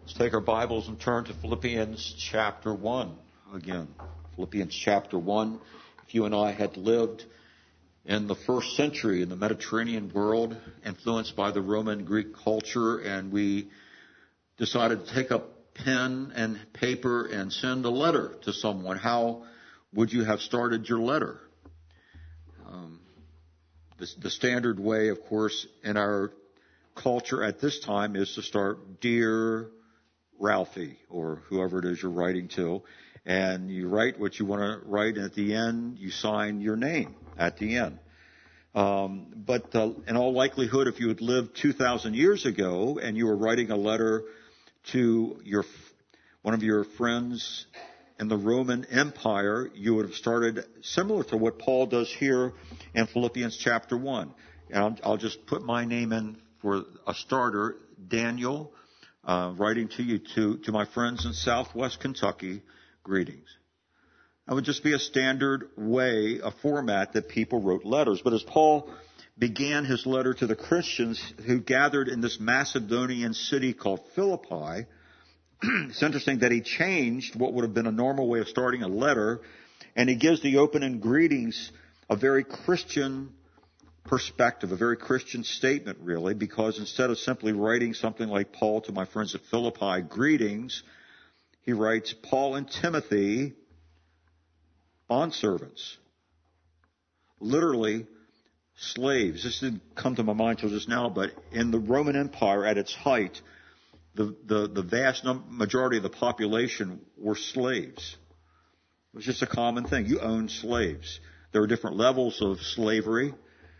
Let's take our Bibles and turn to Philippians chapter 1 again. Philippians chapter 1. If you and I had lived in the first century in the Mediterranean world, influenced by the Roman Greek culture, and we decided to take up pen and paper and send a letter to someone, how would you have started your letter? The standard way, of course, in our culture at this time is to start, Dear Ralphie, or whoever it is you're writing to, and you write what you want to write, and at the end you sign your name at the end. But in all likelihood, if you had lived 2,000 years ago and you were writing a letter to one of your friends in the Roman Empire, you would have started similar to what Paul does here in Philippians chapter 1. And I'll just put my name in for a starter, Daniel, writing to you, to my friends in Southwest Kentucky, greetings. That would just be a standard way, a format that people wrote letters. But as Paul began his letter to the Christians who gathered in this Macedonian city called Philippi, it's interesting that he changed what would have been a normal way of starting a letter, and he gives the opening greetings a very Christian perspective, a very Christian statement, really, because instead of simply writing something like Paul to my friends at Philippi, greetings, he writes, Paul and Timothy, bondservants. Literally, slaves. This didn't come to my mind until just now, but in the Roman Empire at its height, the vast majority of the population were slaves. It was just a common thing. You owned slaves. There were different levels of slavery.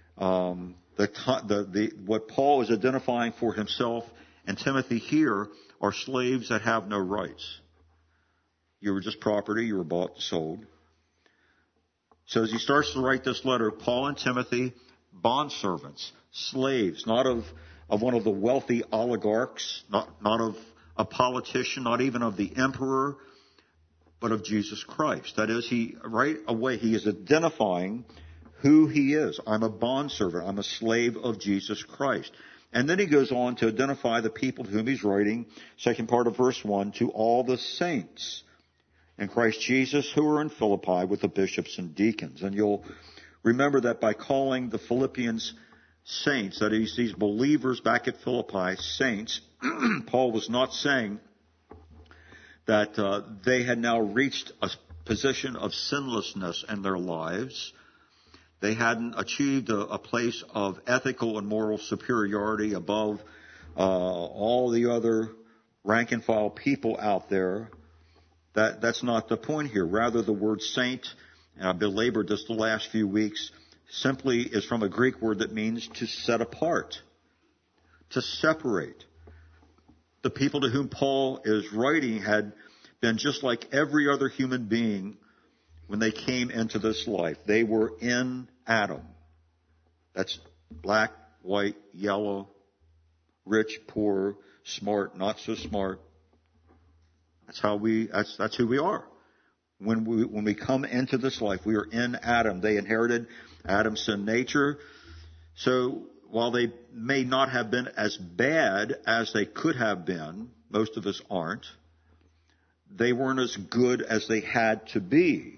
What Paul is identifying for himself and Timothy here are slaves that have no rights. You were just property. You were bought and sold. So as he starts to write this letter, Paul and Timothy, bondservants, slaves, not of one of the wealthy oligarchs, not of a politician, not even of the emperor, but of Jesus Christ. That is, right away, he is identifying who he is. I'm a bondservant. I'm a slave of Jesus Christ. And then he goes on to identify the people to whom he's writing, second part of verse 1, to all the saints in Christ Jesus who are in Philippi with the bishops and deacons. And you'll remember that by calling the Philippians saints, that is, these believers back at Philippi, saints, Paul was not saying that they had now reached a position of sinlessness in their lives. They hadn't achieved a place of ethical and moral superiority above all the other rank and file people out there. That's not the point here. Rather, the word saint, and I've belabored this the last few weeks, simply is from a Greek word that means to set apart, to separate. The people to whom Paul is writing had been just like every other human being when they came into this life. They were in Adam. That's black, white, yellow, rich, poor, smart, not so smart. That's who we are. When we come into this life, we are in Adam. They inherited Adam's sin nature. So while they may not have been as bad as they could have been, most of us aren't, they weren't as good as they had to be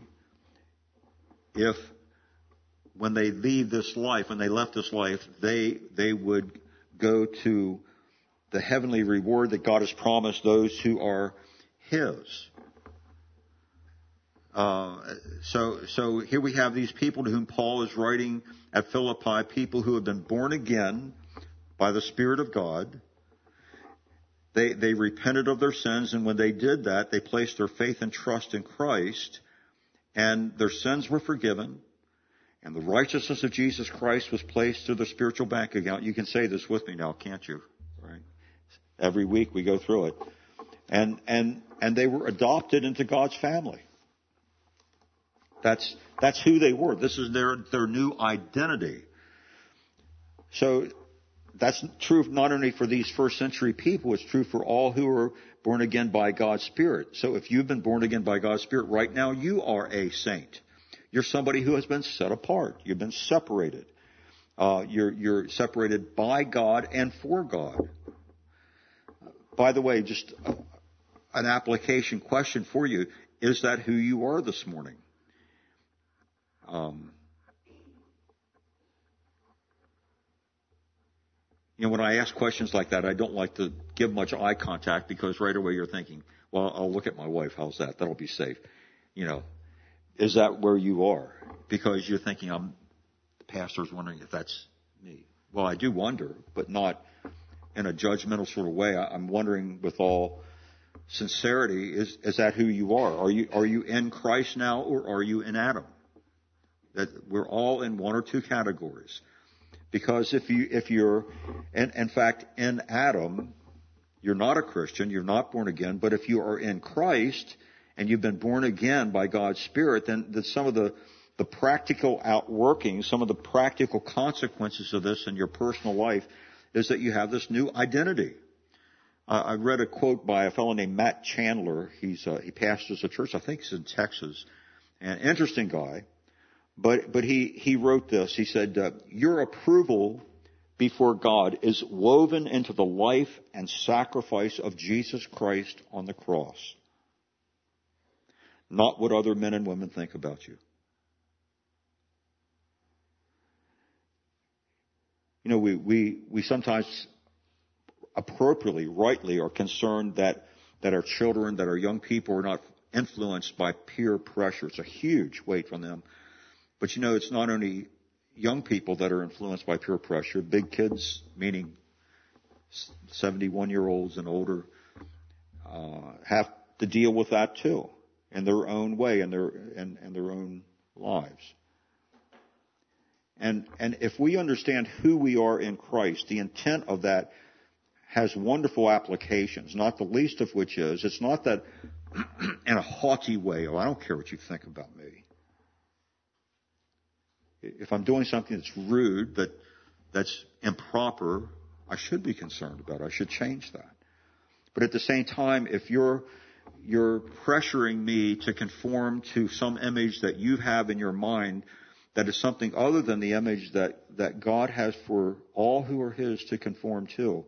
if when they leave this life, when they left this life, they would go to the heavenly reward that God has promised those who are His. So here we have these people to whom Paul is writing at Philippi, people who have been born again by the Spirit of God. They repented of their sins, and when they did that, they placed their faith and trust in Christ, and their sins were forgiven, and the righteousness of Jesus Christ was placed to their spiritual bank account. You can say this with me now, can't you? Right? Every week we go through it. And they were adopted into God's family. That's who they were. This is their new identity. So that's true not only for these first century people, it's true for all who are born again by God's Spirit. So if you've been born again by God's Spirit, right now you are a saint. You're somebody who has been set apart. You've been separated. You're separated by God and for God. By the way, just an application question for you. Is that who you are this morning? When I ask questions like that, I don't like to give much eye contact because right away you're thinking, well, I'll look at my wife. How's that? That'll be safe. Is that where you are? Because you're thinking, the pastor's wondering if that's me. Well, I do wonder, but not in a judgmental sort of way. I'm wondering with all sincerity, is that who you are? Are you in Christ now, or are you in Adam? That we're all in one or two categories. Because if you're, in fact, in Adam, you're not a Christian, you're not born again. But if you are in Christ and you've been born again by God's Spirit, then some of the practical outworkings, some of the practical consequences of this in your personal life is that you have this new identity. I read a quote by a fellow named Matt Chandler. He pastors a church, I think it's in Texas. An interesting guy. But he wrote this. He said, your approval before God is woven into the life and sacrifice of Jesus Christ on the cross. Not what other men and women think about you. We sometimes appropriately, rightly are concerned that our children, that our young people are not influenced by peer pressure. It's a huge weight from them. But it's not only young people that are influenced by peer pressure. Big kids, meaning 71-year-olds and older, have to deal with that too, in their own way, in their own lives. And if we understand who we are in Christ, the intent of that has wonderful applications, not the least of which is, it's not that in a haughty way, I don't care what you think about me. If I'm doing something that's rude, that's improper, I should be concerned about it. I should change that. But at the same time, if you're pressuring me to conform to some image that you have in your mind that is something other than the image that God has for all who are His to conform to,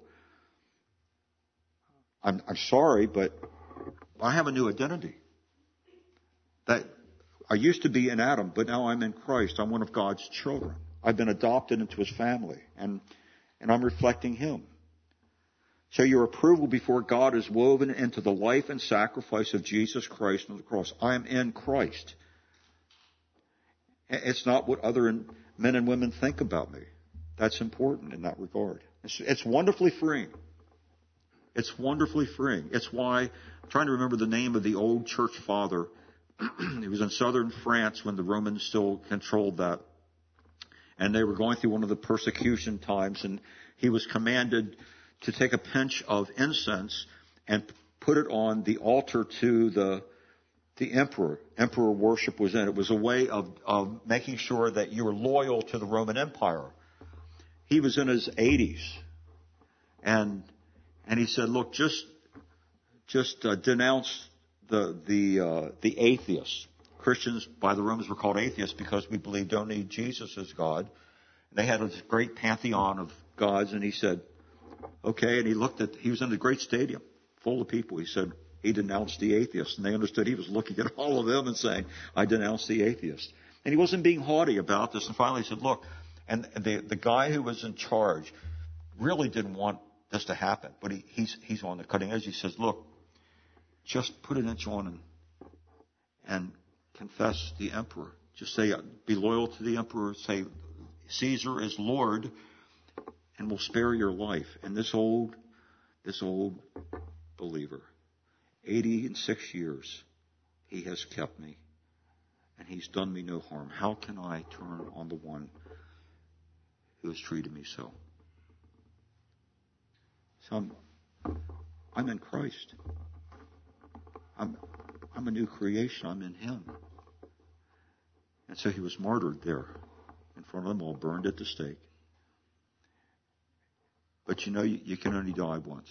I'm sorry, but I have a new identity. That I used to be in Adam, but now I'm in Christ. I'm one of God's children. I've been adopted into His family, and I'm reflecting Him. So your approval before God is woven into the life and sacrifice of Jesus Christ on the cross. I'm in Christ. It's not what other men and women think about me. That's important in that regard. It's wonderfully freeing. It's wonderfully freeing. It's why I'm trying to remember the name of the old church father. He was in southern France when the Romans still controlled that. And they were going through one of the persecution times, and he was commanded to take a pinch of incense and put it on the altar to the emperor. Emperor worship was in. It was a way of making sure that you were loyal to the Roman Empire. He was in his 80s. And he said, look, just denounce the atheists. Christians by the Romans were called atheists because we believed don't need Jesus as God. And they had a great pantheon of gods, and he said, okay, and he was in a great stadium full of people. He said he denounced the atheists, and they understood he was looking at all of them and saying, I denounce the atheists. And he wasn't being haughty about this, and finally he said, look, and the guy who was in charge really didn't want this to happen, but he's on the cutting edge. He says, look, just put an inch on and confess the emperor. Just say, be loyal to the emperor. Say, Caesar is Lord, and we'll spare your life. And this old believer, 86 years, he has kept me, and he's done me no harm. How can I turn on the one who has treated me so? So I'm in Christ. I'm a new creation. I'm in Him. And so He was martyred there in front of them all, burned at the stake. But you can only die once.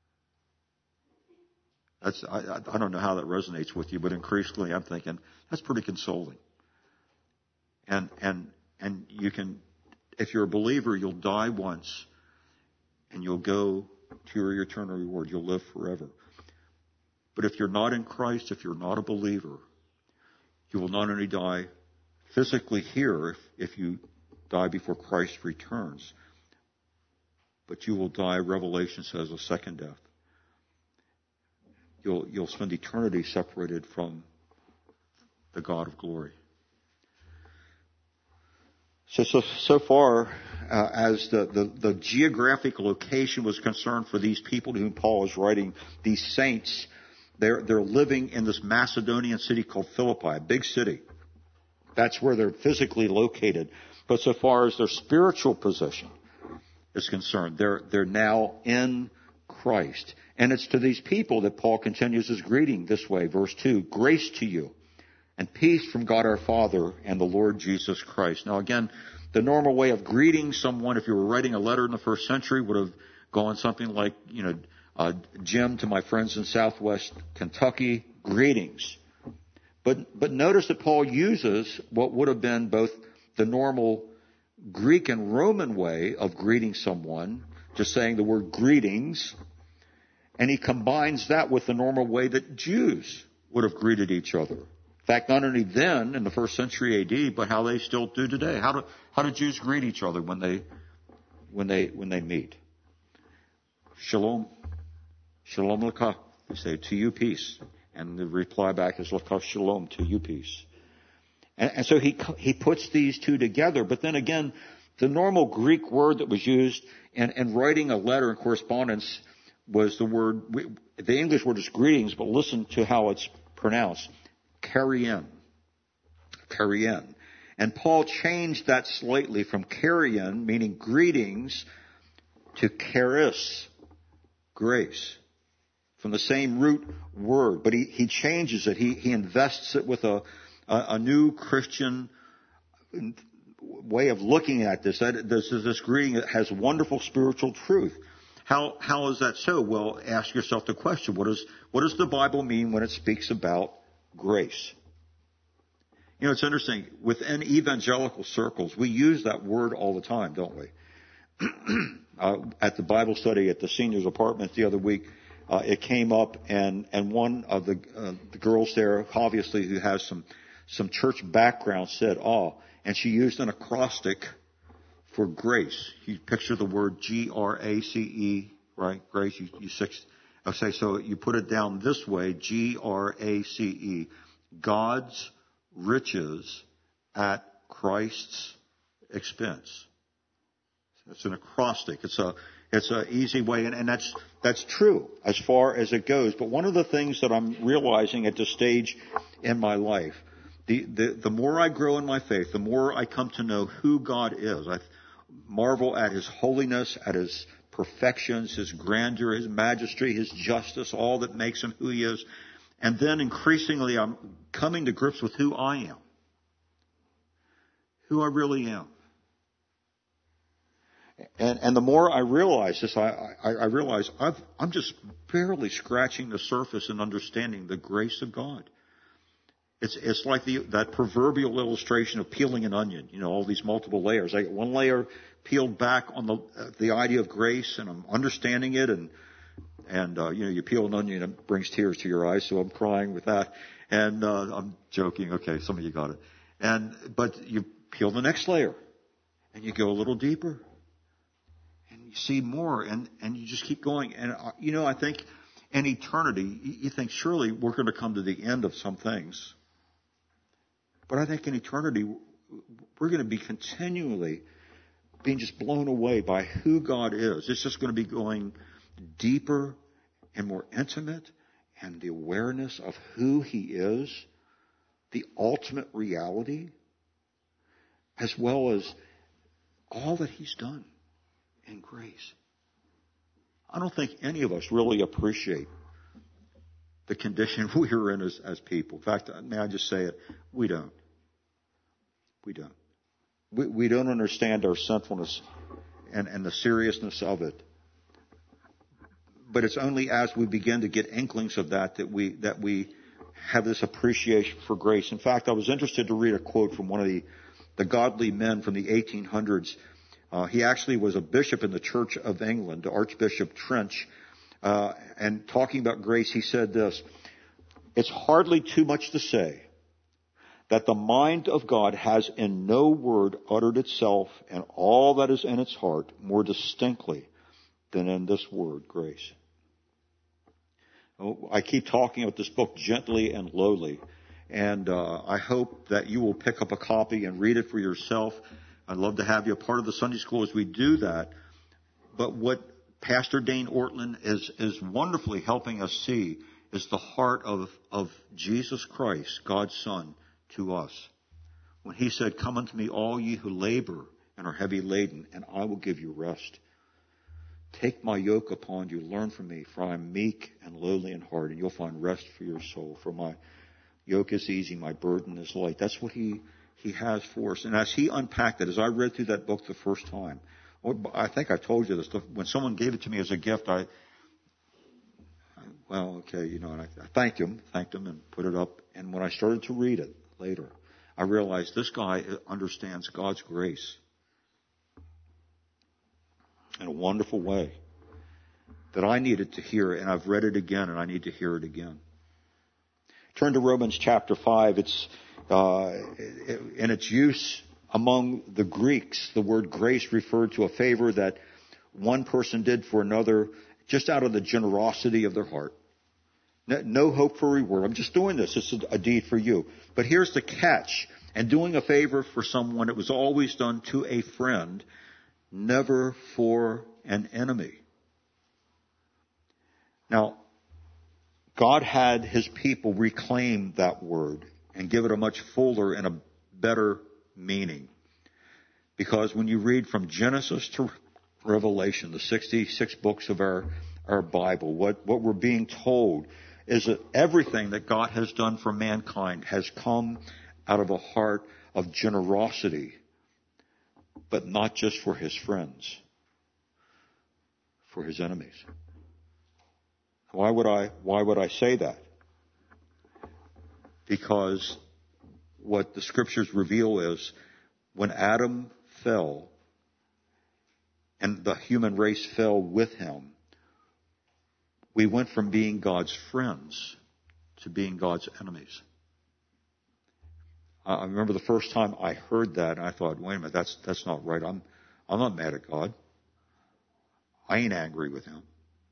I don't know how that resonates with you, but increasingly I'm thinking that's pretty consoling. And you can, if you're a believer, you'll die once, and you'll go to your eternal reward. You'll live forever. But if you're not in Christ, if you're not a believer, you will not only die physically here if you die before Christ returns, but you will die, Revelation says, a second death. You'll spend eternity separated from the God of glory. So far as the geographic location was concerned for these people to whom Paul is writing, these saints, they're living in this Macedonian city called Philippi, a big city. That's where they're physically located. But so far as their spiritual position is concerned, they're now in Christ. And it's to these people that Paul continues his greeting this way, verse 2, grace to you and peace from God our Father and the Lord Jesus Christ. Now again, the normal way of greeting someone, if you were writing a letter in the first century, would have gone something like, Jim, to my friends in Southwest Kentucky, greetings. But notice that Paul uses what would have been both the normal Greek and Roman way of greeting someone, just saying the word greetings, and he combines that with the normal way that Jews would have greeted each other. In fact, not only then in the first century AD, but how they still do today. How do Jews greet each other when they meet? Shalom, shalom laka. They say, to you peace, and the reply back is laka shalom, to you peace. And so he puts these two together. But then again, the normal Greek word that was used in writing a letter and correspondence was the word, the English word is greetings, but listen to how it's pronounced. Karien. And Paul changed that slightly from karien, meaning greetings, to charis, grace, from the same root word. But he changes it. He invests it with a new Christian way of looking at this. This greeting that has wonderful spiritual truth. How is that so? Well, ask yourself the question, what does the Bible mean when it speaks about grace? It's interesting. Within evangelical circles, we use that word all the time, don't we? At the Bible study at the seniors' apartment the other week, it came up, and one of the girls there, obviously who has some church background, said, and she used an acrostic for grace. You picture the word Grace, right? Grace, so you put it down this way, Grace, God's riches at Christ's expense. It's an acrostic. It's a easy way, and that's true as far as it goes. But one of the things that I'm realizing at this stage in my life, the more I grow in my faith, the more I come to know who God is. I marvel at His holiness, at His perfections, His grandeur, His majesty, His justice, all that makes Him who He is. And then increasingly I'm coming to grips with who I am. Who I really am. And the more I realize this, I realize I'm just barely scratching the surface in understanding the grace of God. It's like that proverbial illustration of peeling an onion. All these multiple layers. I get one layer peeled back on the idea of grace, and I'm understanding it, and you peel an onion and it brings tears to your eyes, so I'm crying with that. And I'm joking. Okay, some of you got it. But you peel the next layer, and you go a little deeper, and you see more, and you just keep going. And I think in eternity, you think surely we're going to come to the end of some things. But I think in eternity, we're going to be continually being just blown away by who God is. It's just going to be going deeper and more intimate, and the awareness of who He is, the ultimate reality, as well as all that He's done in grace. I don't think any of us really appreciate the condition we are in as people. In fact, may I just say it? We don't. We don't. We don't understand our sinfulness and the seriousness of it. But it's only as we begin to get inklings of that we have this appreciation for grace. In fact, I was interested to read a quote from one of the godly men from the 1800s. He actually was a bishop in the Church of England, Archbishop Trench. And talking about grace, he said this: "It's hardly too much to say that the mind of God has in no word uttered itself and all that is in its heart more distinctly than in this word, grace." I keep talking about this book, Gently and Lowly, and I hope that you will pick up a copy and read it for yourself. I'd love to have you a part of the Sunday school as we do that. But what Pastor Dane Ortlund is wonderfully helping us see is the heart of Jesus Christ, God's Son, to us. When he said, "Come unto me, all ye who labor and are heavy laden, and I will give you rest. Take my yoke upon you, learn from me, for I am meek and lowly in heart, and you'll find rest for your soul. For my yoke is easy, my burden is light." That's what he has for us. And as he unpacked it, as I read through that book the first time, I think I told you this, when someone gave it to me as a gift, and I thanked him and put it up. And when I started to read it later, I realized this guy understands God's grace in a wonderful way that I needed to hear, and I've read it again, and I need to hear it again. Turn to Romans chapter 5. It's in its use among the Greeks, the word grace referred to a favor that one person did for another just out of the generosity of their heart. No hope for reward. I'm just doing this. It's a deed for you. But here's the catch. And doing a favor for someone, it was always done to a friend, never for an enemy. Now, God had his people reclaim that word and give it a much fuller and a better meaning. Because when you read from Genesis to Revelation, the 66 books of our Bible, what we're being told is that everything that God has done for mankind has come out of a heart of generosity, but not just for his friends, for his enemies. Why would I say that? Because what the scriptures reveal is when Adam fell and the human race fell with him, we went from being God's friends to being God's enemies. I remember the first time I heard that, and I thought, wait a minute, that's not right. I'm not mad at God. I ain't angry with him.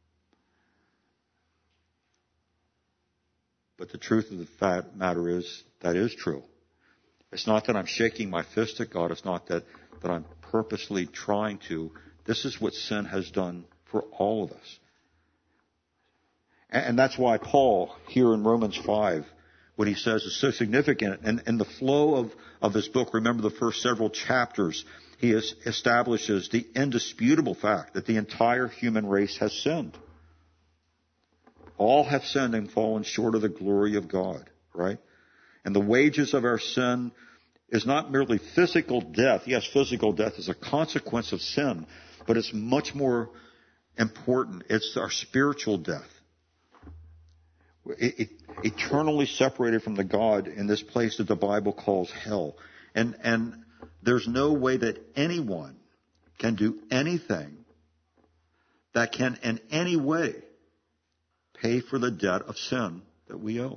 But the truth of the matter is, that is true. It's not that I'm shaking my fist at God. It's not that I'm purposely trying to. This is what sin has done for all of us. And that's why Paul, here in Romans 5, what he says is so significant. And in the flow of his book, remember the first several chapters, he establishes the indisputable fact that the entire human race has sinned. All have sinned and fallen short of the glory of God, right? And the wages of our sin is not merely physical death. Yes, physical death is a consequence of sin, but it's much more important. It's our spiritual death. Eternally separated from the God in this place that the Bible calls hell. And there's no way that anyone can do anything that can in any way pay for the debt of sin that we owe.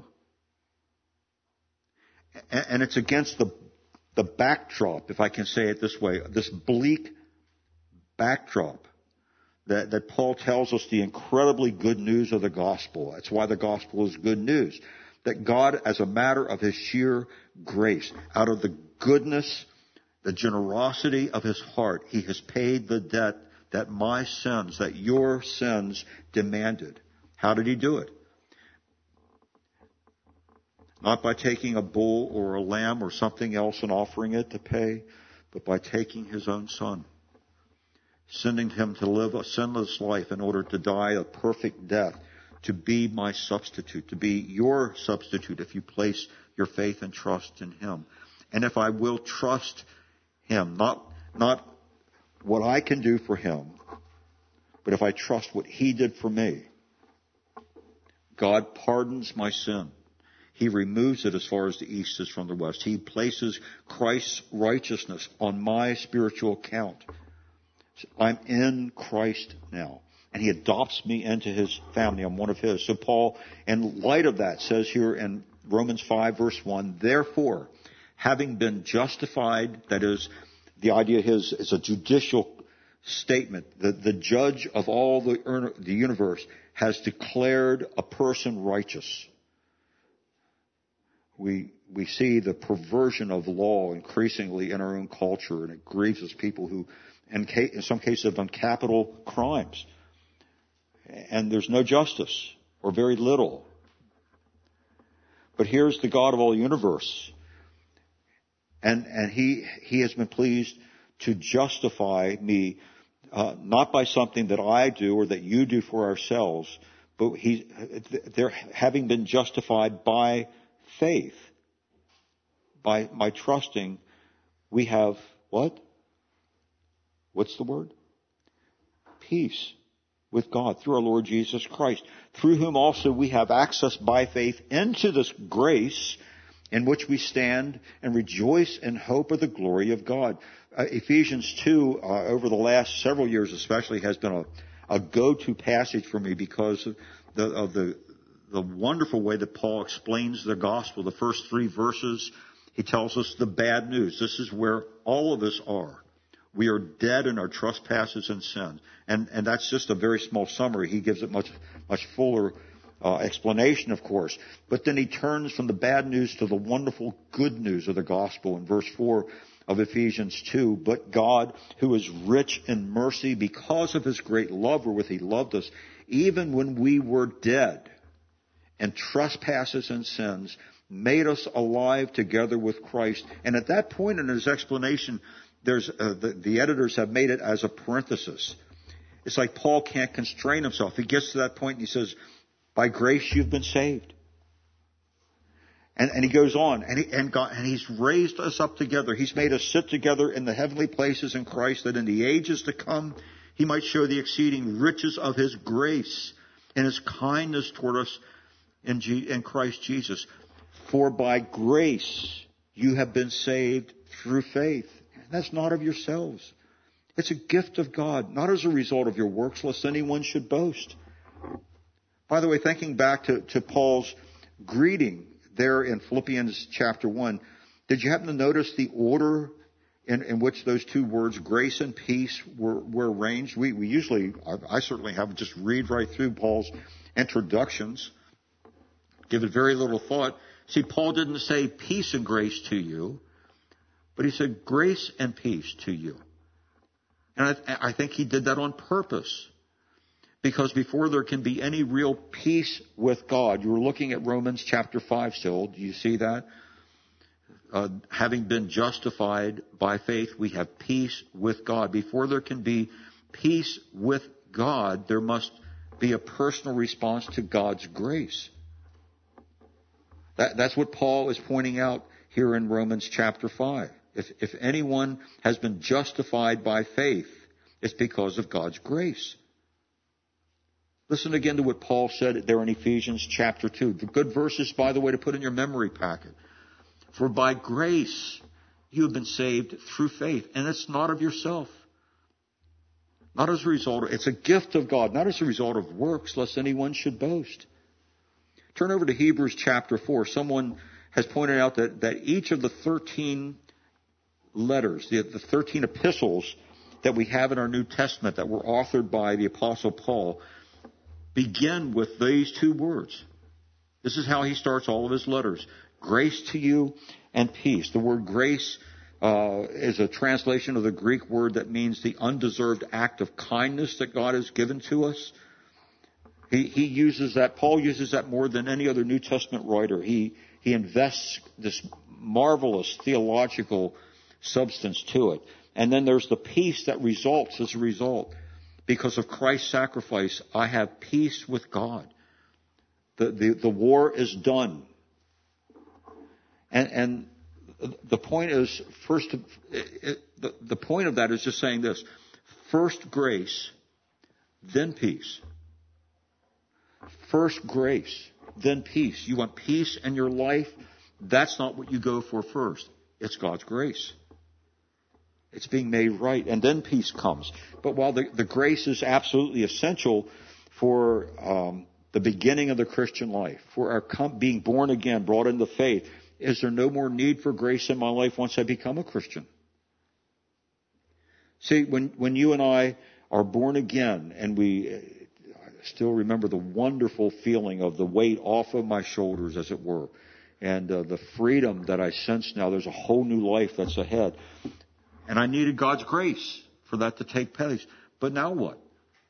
And it's against the backdrop, if I can say it this way, this bleak backdrop that Paul tells us the incredibly good news of the gospel. That's why the gospel is good news. That God, as a matter of his sheer grace, out of the goodness, the generosity of his heart, he has paid the debt that my sins, that your sins demanded. How did he do it? Not by taking a bull or a lamb or something else and offering it to pay, but by taking his own son, sending him to live a sinless life in order to die a perfect death, to be my substitute, to be your substitute if you place your faith and trust in him. And if I will trust him, not what I can do for him, but if I trust what he did for me, God pardons my sin. He removes it as far as the east is from the west. He places Christ's righteousness on my spiritual account. I'm in Christ now. And he adopts me into his family. I'm one of his. So Paul, in light of that, says here in Romans 5, verse 1, therefore, having been justified, that is, the idea is a judicial statement. The judge of all the universe has declared a person righteous. We see the perversion of law increasingly in our own culture, and it grieves us, people who, in some cases, have done capital crimes. And there's no justice, or very little. But here's the God of all the universe. And he has been pleased to justify me, not by something that I do or that you do for ourselves, but they're having been justified by faith. By trusting, we have what? What's the word? Peace with God through our Lord Jesus Christ, through whom also we have access by faith into this grace in which we stand and rejoice in hope of the glory of God. Ephesians 2, over the last several years especially, has been a go-to passage for me because of the wonderful way that Paul explains the gospel. The first 3 verses, he tells us the bad news. This is where all of us are. We are dead in our trespasses and sins. And that's just a very small summary. He gives it much fuller explanation, of course. But then he turns from the bad news to the wonderful good news of the gospel in verse 4 of Ephesians 2. But God, who is rich in mercy because of his great love wherewith he loved us, even when we were dead in trespasses and sins, made us alive together with Christ. And at that point in his explanation, there's the editors have made it as a parenthesis. It's like Paul can't constrain himself. He gets to that point and he says, by grace you've been saved. And he goes on, and he's raised us up together. He's made us sit together in the heavenly places in Christ, that in the ages to come he might show the exceeding riches of his grace and his kindness toward us in Christ Jesus. For by grace you have been saved through faith. That's not of yourselves. It's a gift of God, not as a result of your works, lest anyone should boast. By the way, thinking back to Paul's greeting there in Philippians chapter 1, did you happen to notice the order in which those 2 words, grace and peace, were arranged? We usually, I certainly have, just read right through Paul's introductions, give it very little thought. See, Paul didn't say peace and grace to you, but he said grace and peace to you. And I think he did that on purpose. Because before there can be any real peace with God, you were looking at Romans chapter 5 still. Do you see that? Having been justified by faith, we have peace with God. Before there can be peace with God, there must be a personal response to God's grace. That's what Paul is pointing out here in Romans chapter 5. If anyone has been justified by faith, it's because of God's grace. Listen again to what Paul said there in Ephesians chapter 2. The good verses, by the way, to put in your memory packet. For by grace you have been saved through faith. And it's not of yourself. Not as a result. It's a gift of God, not as a result of works, lest anyone should boast. Turn over to Hebrews chapter 4. Someone has pointed out that each of the 13 letters, the 13 epistles that we have in our New Testament that were authored by the Apostle Paul begin with these 2 words. This is how he starts all of his letters. Grace to you and peace. The word grace is a translation of the Greek word that means the undeserved act of kindness that God has given to us. He uses that, Paul uses that more than any other New Testament writer. He invests this marvelous theological substance to it. And then there's the peace that results as a result. Because of Christ's sacrifice, I have peace with God. The war is done. And the point is, the point of that is just saying this. First grace, then peace. First grace, then peace. You want peace in your life? That's not what you go for first. It's God's grace. It's being made right, and then peace comes. But while the grace is absolutely essential for the beginning of the Christian life, for our being born again, brought into faith, is there no more need for grace in my life once I become a Christian? See, when you and I are born again, and I still remember the wonderful feeling of the weight off of my shoulders, as it were, and the freedom that I sense now. There's a whole new life that's ahead. And I needed God's grace for that to take place. But now what?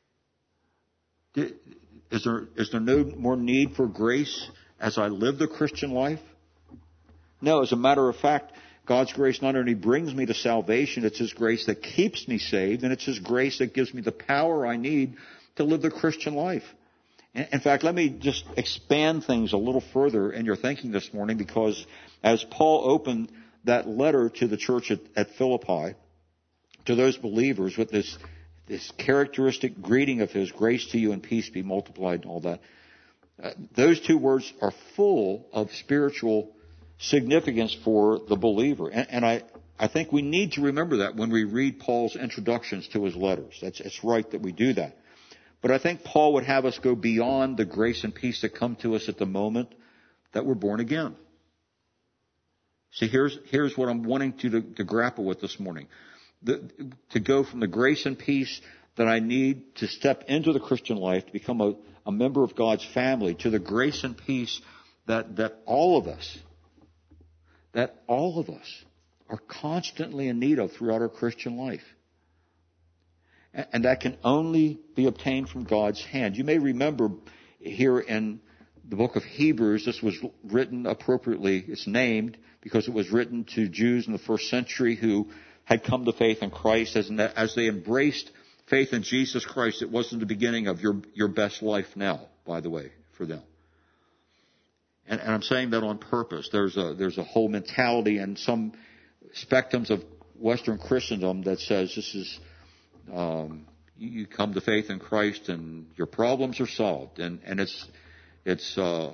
Is there no more need for grace as I live the Christian life? No, as a matter of fact, God's grace not only brings me to salvation, it's His grace that keeps me saved, and it's His grace that gives me the power I need to live the Christian life. In fact, let me just expand things a little further in your thinking this morning, because as Paul opened that letter to the church at Philippi, to those believers, with this characteristic greeting of his, grace to you and peace be multiplied and all that, those two words are full of spiritual significance for the believer. And I think we need to remember that when we read Paul's introductions to his letters. It's right that we do that. But I think Paul would have us go beyond the grace and peace that come to us at the moment that we're born again. See, here's what I'm wanting to grapple with this morning. To go from the grace and peace that I need to step into the Christian life, to become a member of God's family, to the grace and peace that all of us are constantly in need of throughout our Christian life. And that can only be obtained from God's hand. You may remember here in the book of Hebrews, this was written appropriately. It's named because it was written to Jews in the first century who had come to faith in Christ. As they embraced faith in Jesus Christ, it wasn't the beginning of your best life now, by the way, for them. And I'm saying that on purpose. There's a whole mentality and some spectrums of Western Christendom that says this is you come to faith in Christ and your problems are solved, and it's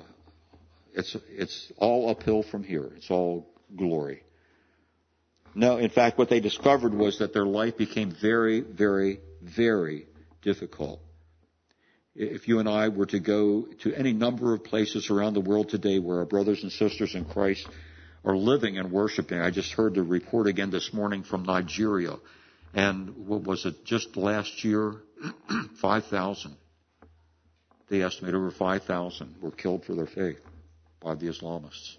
all uphill from here. It's all glory. No, in fact, what they discovered was that their life became very, very, very difficult. If you and I were to go to any number of places around the world today where our brothers and sisters in Christ are living and worshiping, I just heard the report again this morning from Nigeria. And what was it, just last year, 5,000. They estimate over 5,000 were killed for their faith by the Islamists.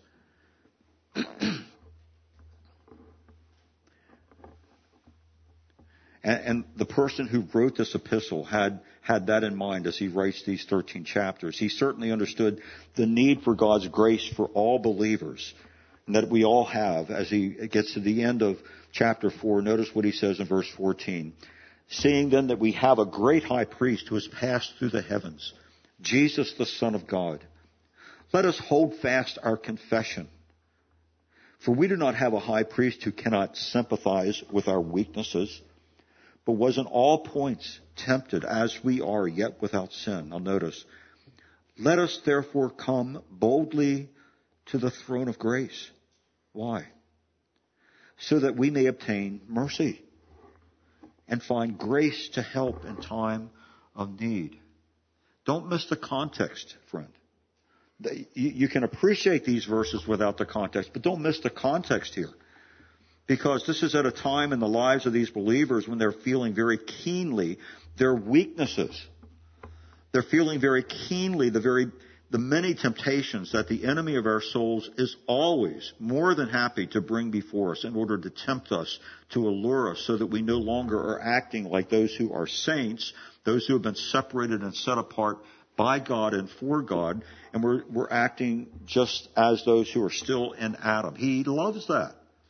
And the person who wrote this epistle had that in mind as he writes these 13 chapters. He certainly understood the need for God's grace for all believers, and that we all have. As he gets to the end of chapter 4, notice what he says in verse 14. Seeing then that we have a great high priest who has passed through the heavens, Jesus the Son of God, let us hold fast our confession. For we do not have a high priest who cannot sympathize with our weaknesses, but was in all points tempted as we are, yet without sin. Now notice, let us therefore come boldly to the throne of grace. Why? So that we may obtain mercy and find grace to help in time of need. Don't miss the context, friend. You can appreciate these verses without the context, but don't miss the context here. Because this is at a time in the lives of these believers when they're feeling very keenly their weaknesses. They're feeling very keenly the many temptations that the enemy of our souls is always more than happy to bring before us in order to tempt us, to allure us, so that we no longer are acting like those who are saints, those who have been separated and set apart by God and for God, and we're acting just as those who are still in Adam. He loves that.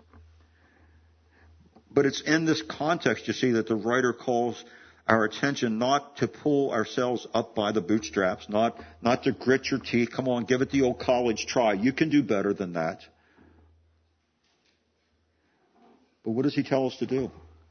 But it's in this context, you see, that the writer calls our attention not to pull ourselves up by the bootstraps, not to grit your teeth. Come on, give it the old college try. You can do better than that. But what does he tell us to do?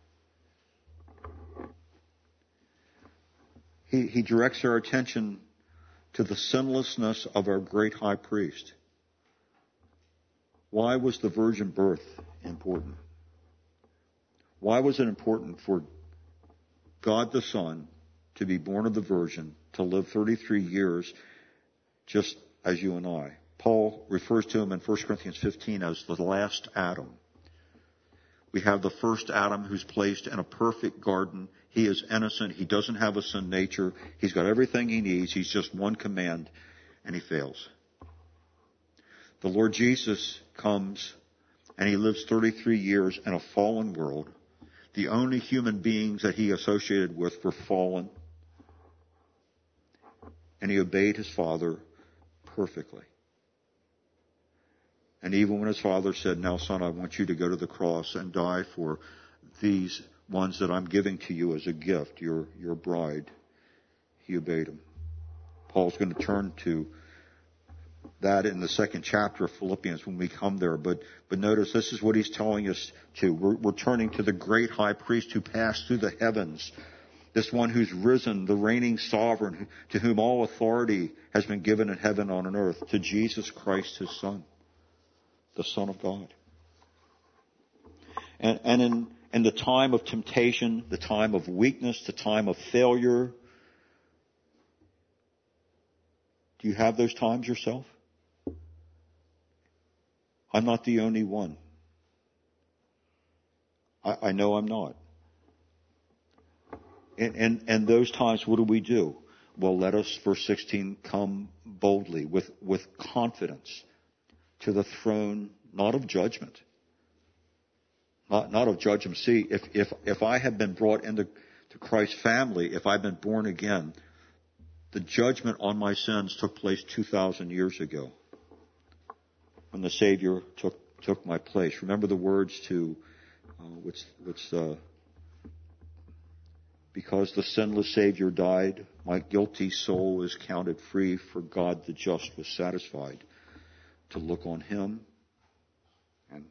He directs our attention to the sinlessness of our great high priest. Why was the virgin birth important? Why was it important for God the Son to be born of the Virgin, to live 33 years just as you and I? Paul refers to him in 1 Corinthians 15 as the last Adam. We have the first Adam who's placed in a perfect garden. He is innocent. He doesn't have a sin nature. He's got everything he needs. He's just one command, and he fails. The Lord Jesus comes, and he lives 33 years in a fallen world. The only human beings that he associated with were fallen. And he obeyed his Father perfectly. And even when his Father said, now, son, I want you to go to the cross and die for these ones that I'm giving to you as a gift, your bride, he obeyed him. Paul's going to turn to that in the second chapter of Philippians when we come there. But notice this is what he's telling us to. We're turning to the great high priest who passed through the heavens. This one who's risen, the reigning sovereign, to whom all authority has been given in heaven and on earth, to Jesus Christ, his Son, the Son of God. And in the time of temptation, the time of weakness, the time of failure, do you have those times yourself? I'm not the only one. I know I'm not. And those times, what do? Well, let us, verse 16, come boldly with confidence to the throne, not of judgment. Not of judgment. See, if I have been brought into Christ's family, if I've been born again, the judgment on my sins took place 2,000 years ago when the Savior took my place. Remember the words to because the sinless Savior died, my guilty soul is counted free, for God the just was satisfied to look on him and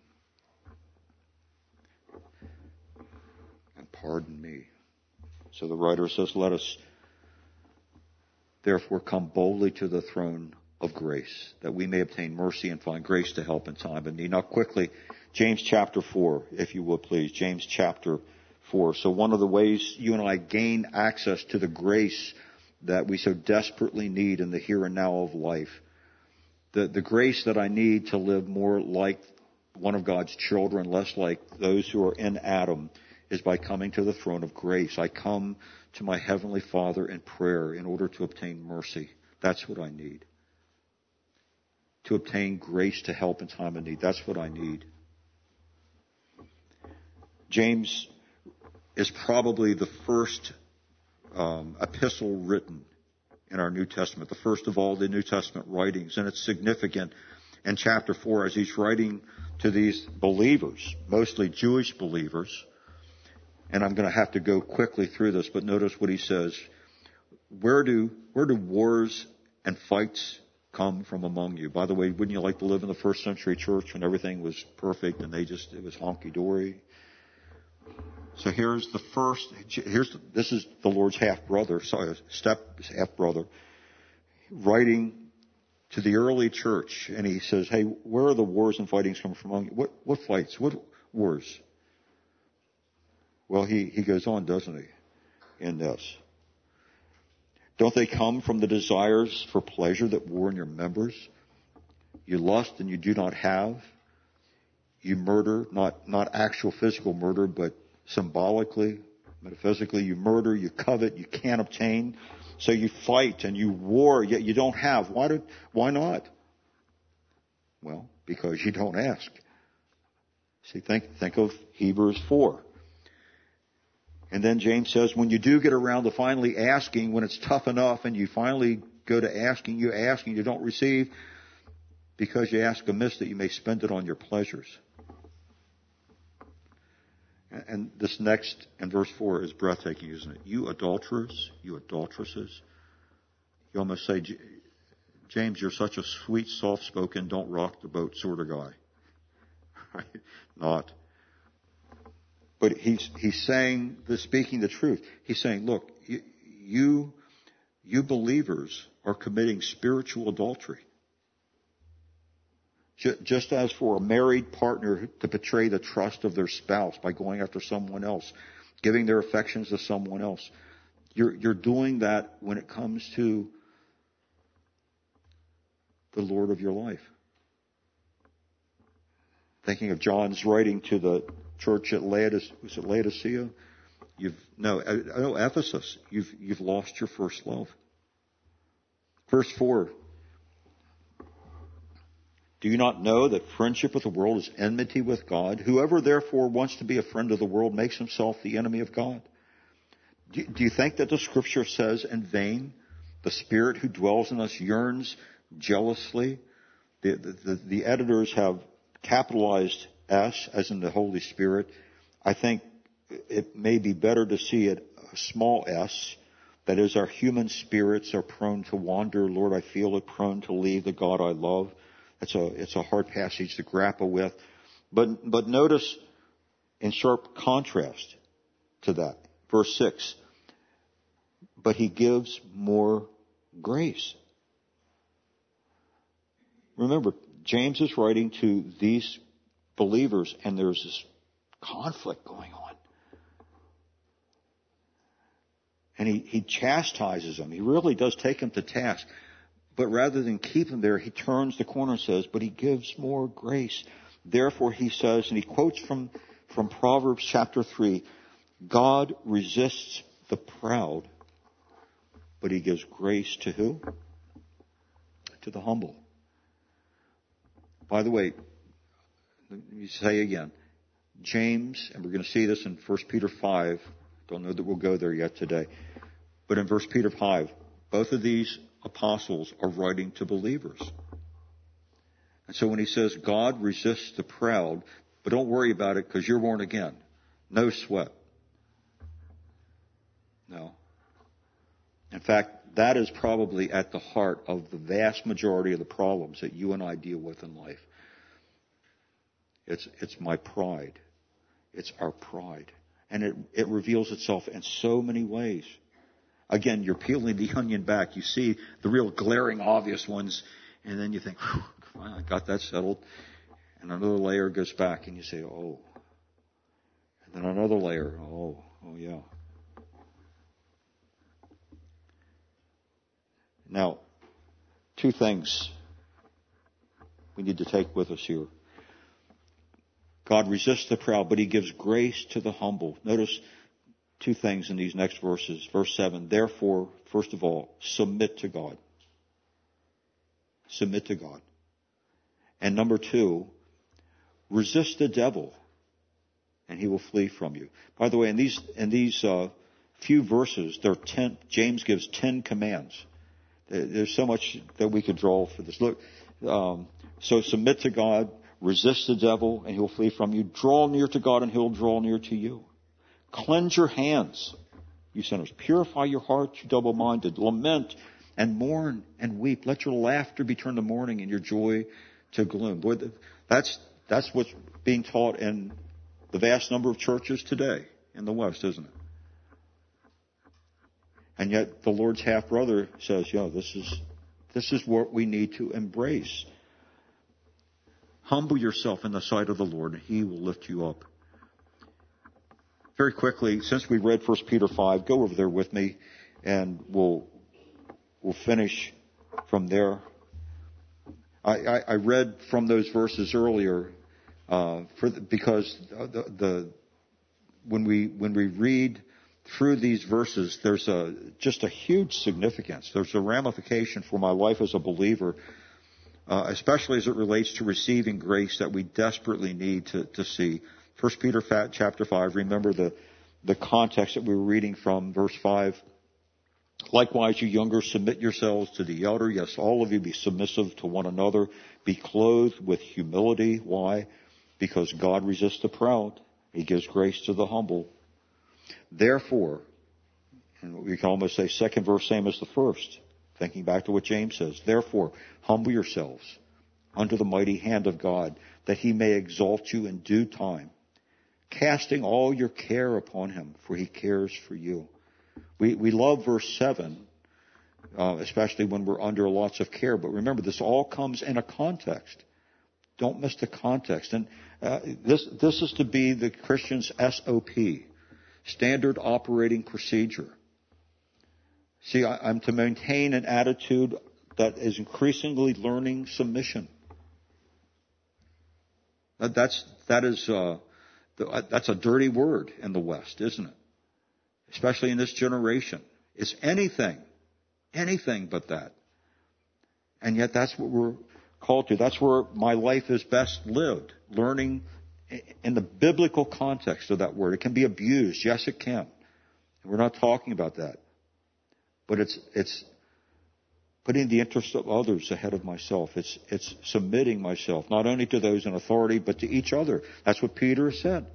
pardon me. So the writer says, let us therefore come boldly to the throne of grace, that we may obtain mercy and find grace to help in time of need. Now quickly, James chapter 4, if you will please. James chapter 4. So one of the ways you and I gain access to the grace that we so desperately need in the here and now of life, the grace that I need to live more like one of God's children, less like those who are in Adam, is by coming to the throne of grace. I come to my Heavenly Father in prayer in order to obtain mercy. That's what I need. To obtain grace to help in time of need. That's what I need. James is probably the first epistle written in our New Testament, the first of all the New Testament writings. And it's significant in chapter 4 as he's writing to these believers, mostly Jewish believers. And I'm going to have to go quickly through this, but notice what he says. Where do wars and fights come from among you? By the way, wouldn't you like to live in the first century church when everything was perfect and it was honky-dory? So this is the Lord's half-brother, half-brother, writing to the early church, and he says, hey, where are the wars and fightings coming from among you? What fights? What wars? Well, he goes on, doesn't he, in this. Don't they come from the desires for pleasure that war in your members? You lust and you do not have. You murder, not actual physical murder, but symbolically, metaphysically. You murder, you covet, you can't obtain. So you fight and you war, yet you don't have. Why not? Well, because you don't ask. See, think of Hebrews 4. And then James says, when you do get around to finally asking, when it's tough enough and you finally go to asking, you don't receive because you ask amiss that you may spend it on your pleasures. And this next, in verse 4, is breathtaking, isn't it? You adulterers, you adulteresses. You almost say, James, you're such a sweet, soft-spoken, don't rock the boat sort of guy. Right? Not. But he's saying, speaking the truth. He's saying, look, you believers are committing spiritual adultery. Just as for a married partner to betray the trust of their spouse by going after someone else, giving their affections to someone else, you're doing that when it comes to the Lord of your life. Thinking of John's writing to the church at Laodicea? Ephesus. You've lost your first love. Verse 4. Do you not know that friendship with the world is enmity with God? Whoever therefore wants to be a friend of the world makes himself the enemy of God. Do you think that the Scripture says in vain, the Spirit who dwells in us yearns jealously? The editors have capitalized S as in the Holy Spirit. I think it may be better to see it a small s. That is, our human spirits are prone to wander. Lord, I feel it, prone to leave the God I love. It's a hard passage to grapple with. But notice in sharp contrast to that, verse 6, but he gives more grace. Remember, James is writing to these believers, and there's this conflict going on. And he chastises them. He really does take them to task. But rather than keep them there, he turns the corner and says, but he gives more grace. Therefore, he says, and he quotes from Proverbs chapter 3, God resists the proud, but he gives grace to who? To the humble. By the way, let me say again, James, and we're going to see this in 1 Peter 5, don't know that we'll go there yet today, but in 1 Peter 5, both of these apostles are writing to believers. And so when he says God resists the proud, but don't worry about it because you're born again. No sweat. No. In fact, that is probably at the heart of the vast majority of the problems that you and I deal with in life. It's my pride. It's our pride. And it reveals itself in so many ways. Again, you're peeling the onion back. You see the real glaring, obvious ones, and then you think, I got that settled. And another layer goes back, and you say, oh. And then another layer, oh yeah. Now, two things we need to take with us here. God resists the proud, but he gives grace to the humble. Notice two things in these next verses. Verse 7, therefore, first of all, submit to God. Submit to God. And number two, resist the devil, and he will flee from you. By the way, in these few verses, James gives 10 commands. There's so much that we could draw for this. Look, so submit to God, resist the devil, and he'll flee from you. Draw near to God, and he'll draw near to you. Cleanse your hands, you sinners. Purify your hearts, you double-minded. Lament and mourn and weep. Let your laughter be turned to mourning and your joy to gloom. Boy, that's what's being taught in the vast number of churches today in the West, isn't it? And yet the Lord's half-brother says, this is what we need to embrace. Humble yourself in the sight of the Lord, and he will lift you up. Very quickly, since we read 1 Peter 5, go over there with me, and we'll finish from there. I read from those verses earlier because when we read through these verses, there's just a huge significance. There's a ramification for my life as a believer, especially as it relates to receiving grace that we desperately need to see. 1 Peter chapter 5, remember the context that we were reading from, verse 5. Likewise, you younger, submit yourselves to the elder. Yes, all of you be submissive to one another. Be clothed with humility. Why? Because God resists the proud. He gives grace to the humble. Therefore, and we can almost say second verse same as the first, thinking back to what James says. Therefore, humble yourselves under the mighty hand of God, that he may exalt you in due time, casting all your care upon him, for he cares for you. We love verse 7, especially when we're under lots of care. But remember, this all comes in a context Don't miss the context. And this is to be the Christian's SOP, standard operating procedure. See, I'm to maintain an attitude that is increasingly learning submission. That's a dirty word in the West, isn't it? Especially in this generation. It's anything but that. And yet that's what we're called to. That's where my life is best lived, learning in the biblical context of that word. It can be abused. Yes, it can. And we're not talking about that. But it's putting the interests of others ahead of myself. It's submitting myself, not only to those in authority, but to each other. That's what Peter said.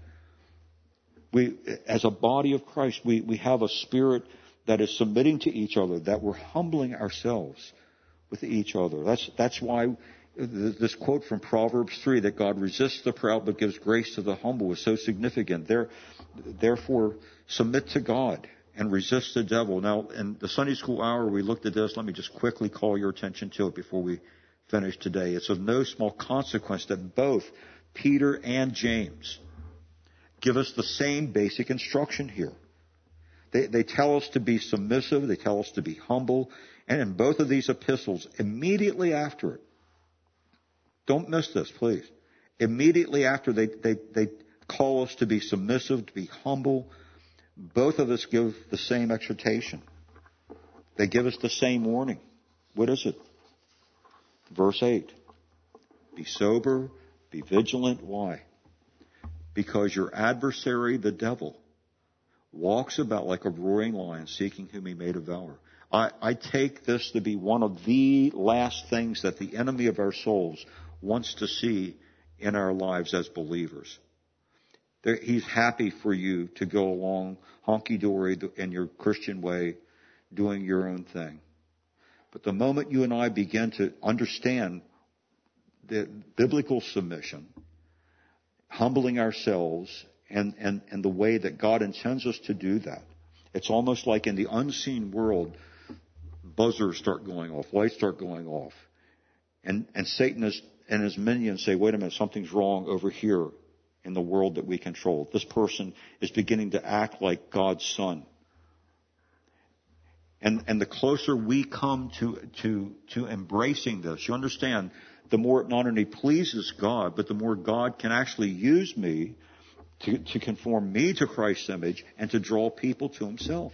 We, as a body of Christ, we have a spirit that is submitting to each other, that we're humbling ourselves with each other. That's why this quote from Proverbs 3, that God resists the proud but gives grace to the humble, is so significant. Therefore, submit to God and resist the devil. Now, in the Sunday school hour, we looked at this. Let me just quickly call your attention to it before we finish today. It's of no small consequence that both Peter and James give us the same basic instruction here. They tell us to be submissive. They tell us to be humble. And in both of these epistles, immediately after it, don't miss this, please. Immediately after they call us to be submissive, to be humble, both of us give the same exhortation. They give us the same warning. What is it? Verse 8. Be sober, be vigilant. Why? Because your adversary, the devil, walks about like a roaring lion, seeking whom he may devour. I take this to be one of the last things that the enemy of our souls wants to see in our lives as believers. He's happy for you to go along honky-dory in your Christian way, doing your own thing. But the moment you and I begin to understand the biblical submission, humbling ourselves, and the way that God intends us to do that, it's almost like in the unseen world, buzzers start going off, lights start going off. And Satan and his minions say, wait a minute, something's wrong over here in the world that we control. This person is beginning to act like God's son. And the closer we come to embracing this, you understand, the more it not only pleases God, but the more God can actually use me to conform me to Christ's image and to draw people to himself.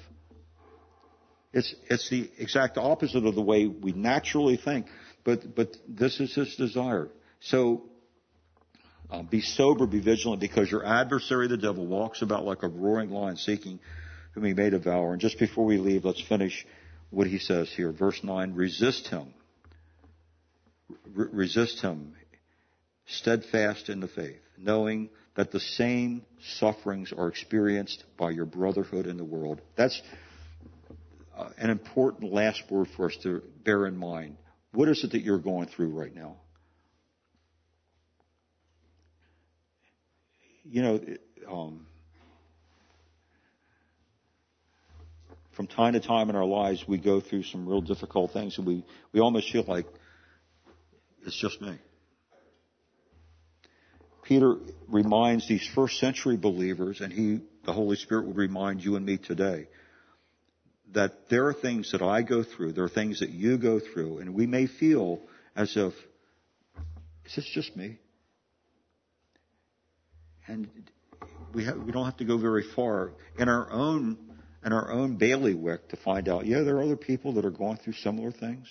It's the exact opposite of the way we naturally think, but this is his desire. So be sober, be vigilant, because your adversary, the devil, walks about like a roaring lion, seeking whom he may devour. And just before we leave, let's finish what he says here. Verse 9, resist him. Resist him, steadfast in the faith, knowing that the same sufferings are experienced by your brotherhood in the world. That's an important last word for us to bear in mind. What is it that you're going through right now? You know, from time to time in our lives, we go through some real difficult things, and we almost feel like it's just me. Peter reminds these first century believers, and the Holy Spirit would remind you and me today, that there are things that I go through, there are things that you go through, and we may feel as if, is this just me? And we don't have to go very far in our own bailiwick to find out, yeah, there are other people that are going through similar things.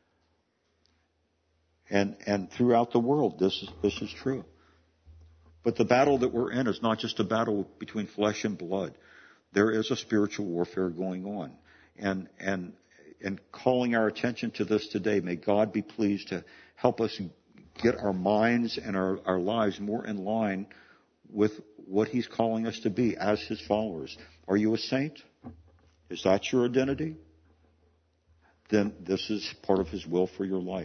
And throughout the world, this is true. But the battle that we're in is not just a battle between flesh and blood. There is a spiritual warfare going on. And calling our attention to this today, may God be pleased to help us get our minds and our lives more in line with what he's calling us to be as his followers. Are you a saint? Is that your identity? Then this is part of his will for your life.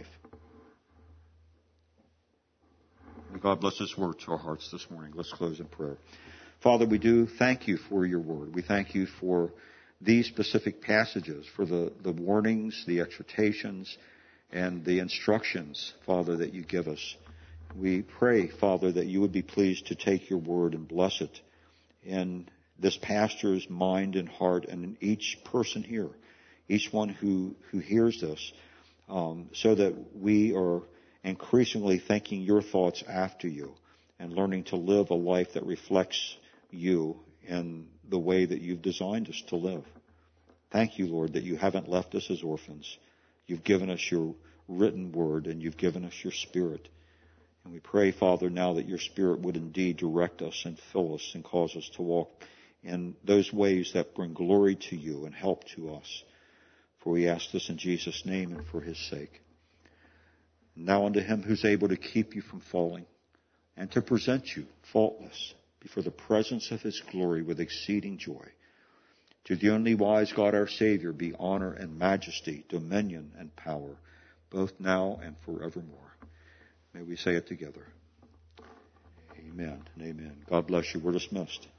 May God bless his word to our hearts this morning. Let's close in prayer. Father, we do thank you for your word. We thank you for these specific passages, for the warnings, the exhortations, and the instructions, Father, that you give us. we pray, Father, that you would be pleased to take your word and bless it in this pastor's mind and heart and in each person here, each one who hears this, so that we are increasingly thinking your thoughts after you and learning to live a life that reflects you in the way that you've designed us to live. Thank you, Lord, that you haven't left us as orphans. You've given us your written word and you've given us your Spirit. And we pray, Father, now that your Spirit would indeed direct us and fill us and cause us to walk in those ways that bring glory to you and help to us. For we ask this in Jesus' name and for his sake. Now unto him who's able to keep you from falling and to present you faultless before the presence of his glory with exceeding joy. To the only wise God our Savior be honor and majesty, dominion and power, both now and forevermore. May we say it together. Amen and amen. God bless you. We're dismissed.